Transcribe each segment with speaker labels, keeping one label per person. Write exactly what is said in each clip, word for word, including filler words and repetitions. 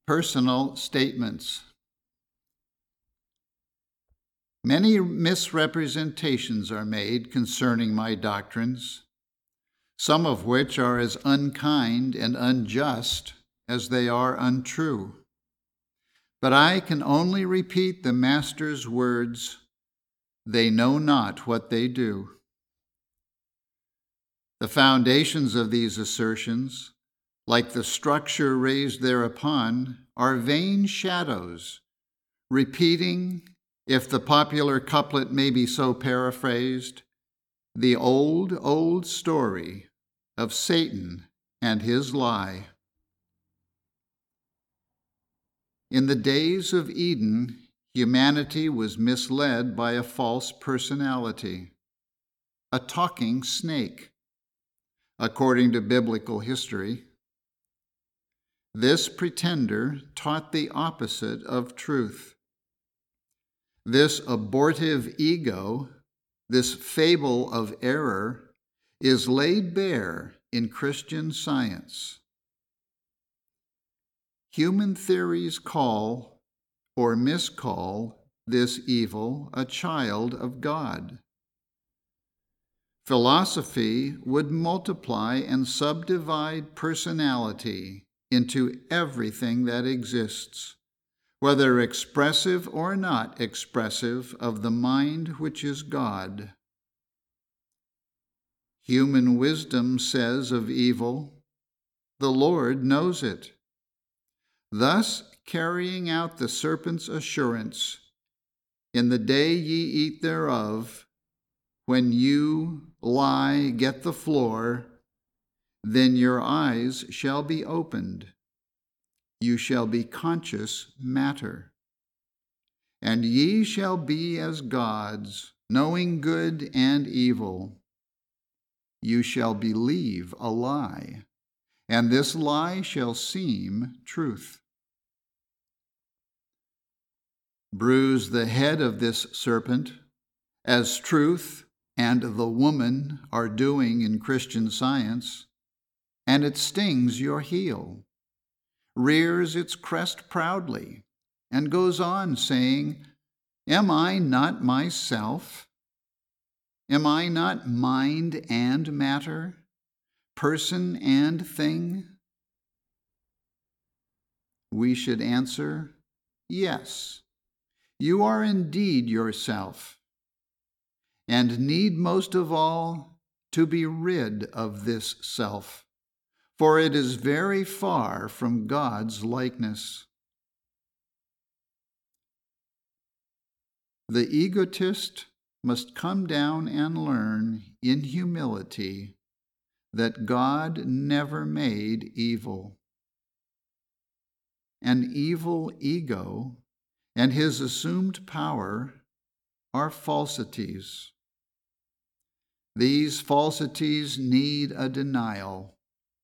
Speaker 1: Personal statements. Many misrepresentations are made concerning my doctrines, some of which are as unkind and unjust as they are untrue. But I can only repeat the Master's words, "They know not what they do." The foundations of these assertions, like the structure raised thereupon, are vain shadows, repeating, if the popular couplet may be so paraphrased, the old, old story of Satan and his lie. In the days of Eden, humanity was misled by a false personality, a talking snake, according to biblical history. This pretender taught the opposite of truth. This abortive ego, this fable of error, is laid bare in Christian Science. Human theories call or miscall this evil a child of God. Philosophy would multiply and subdivide personality into everything that exists, whether expressive or not expressive of the mind which is God. Human wisdom says of evil, "The Lord knows it," thus carrying out the serpent's assurance, "In the day ye eat thereof, when you lie, get the floor, then your eyes shall be opened. You shall be conscious matter. And ye shall be as gods, knowing good and evil. You shall believe a lie, and this lie shall seem truth." Bruise the head of this serpent, as truth and the woman are doing in Christian Science, and it stings your heel, rears its crest proudly, and goes on saying, "Am I not myself? Am I not mind and matter, person and thing?" We should answer, yes, you are indeed yourself, and need most of all to be rid of this self, for it is very far from God's likeness. The egotist must come down and learn in humility that God never made evil. An evil ego and his assumed power are falsities. These falsities need a denial.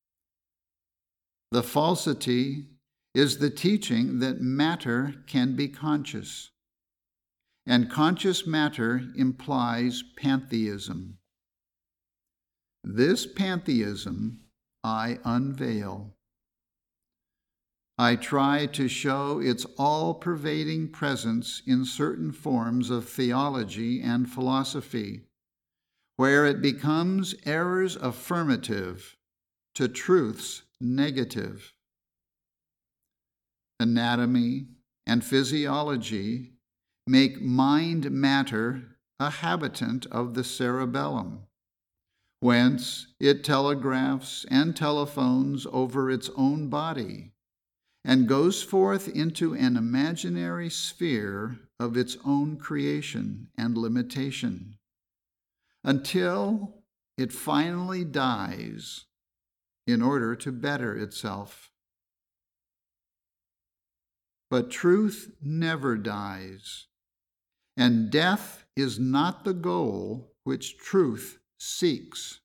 Speaker 1: The falsity is the teaching that matter can be conscious, and conscious matter implies pantheism. This pantheism I unveil. I try to show its all-pervading presence in certain forms of theology and philosophy, where it becomes errors affirmative to truths negative. Anatomy and physiology make mind matter a habitant of the cerebellum, whence it telegraphs and telephones over its own body and goes forth into an imaginary sphere of its own creation and limitation, until it finally dies in order to better itself. But truth never dies, and death is not the goal which truth seeks.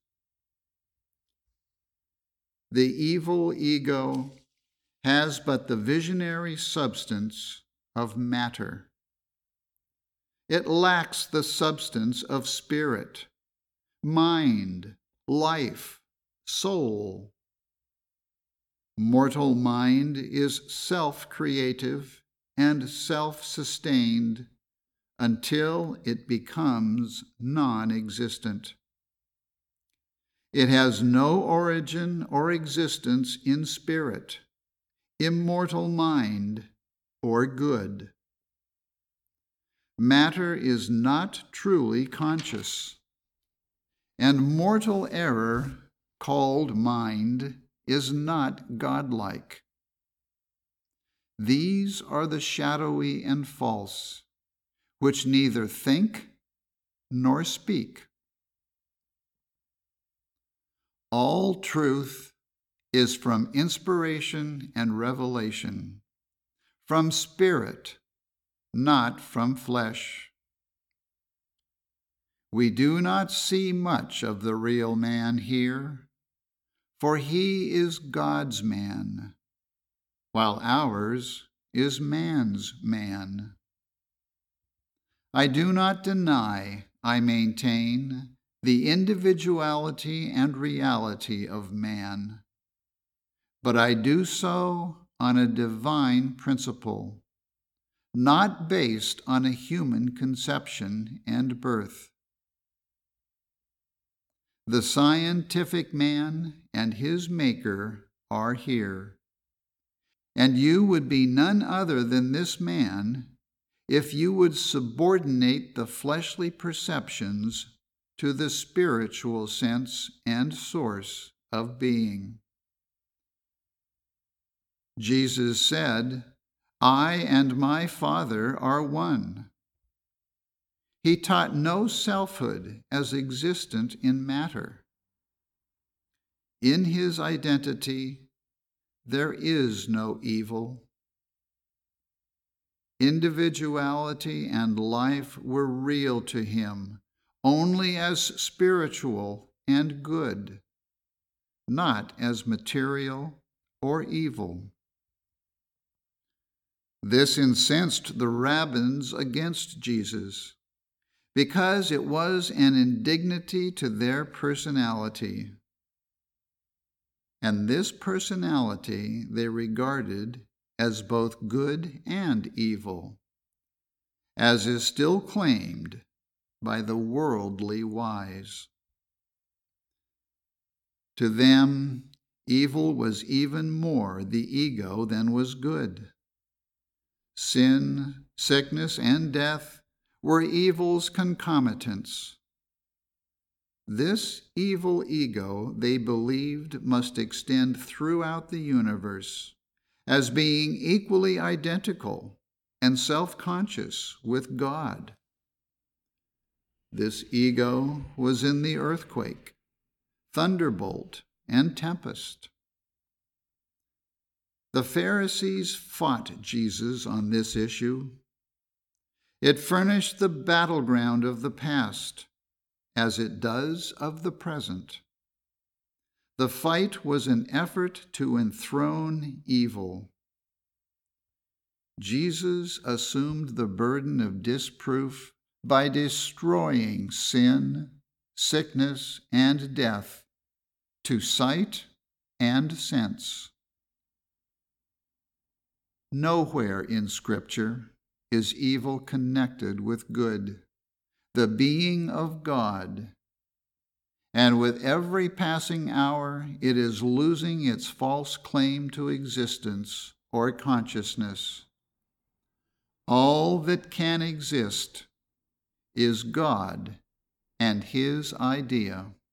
Speaker 1: The evil ego has but the visionary substance of matter. It lacks the substance of spirit, mind, life, soul. Mortal mind is self-creative and self-sustained until it becomes non-existent. It has no origin or existence in spirit, immortal mind, or good. Matter is not truly conscious, and mortal error, called mind, is not godlike. These are the shadowy and false, which neither think nor speak. All truth is from inspiration and revelation, from spirit, not from flesh. We do not see much of the real man here, for he is God's man, while ours is man's man. I do not deny, I maintain, the individuality and reality of man, but I do so on a divine principle, not based on a human conception and birth. The scientific man and his maker are here, and you would be none other than this man if you would subordinate the fleshly perceptions to the spiritual sense and source of being. Jesus said, "I and my Father are one." He taught no selfhood as existent in matter. In his identity, there is no evil. Individuality and life were real to him only as spiritual and good, not as material or evil. This incensed the rabbins against Jesus, because it was an indignity to their personality. And this personality they regarded as both good and evil, as is still claimed by the worldly wise. To them, evil was even more the ego than was good. Sin, sickness, and death were evil's concomitants. This evil ego, they believed, must extend throughout the universe as being equally identical and self-conscious with God. This ego was in the earthquake, thunderbolt, and tempest. The Pharisees fought Jesus on this issue. It furnished the battleground of the past, as it does of the present. The fight was an effort to enthrone evil. Jesus assumed the burden of disproof by destroying sin, sickness, and death to sight and sense. Nowhere in Scripture is evil connected with good, the being of God, and with every passing hour it is losing its false claim to existence or consciousness. All that can exist is God and His idea.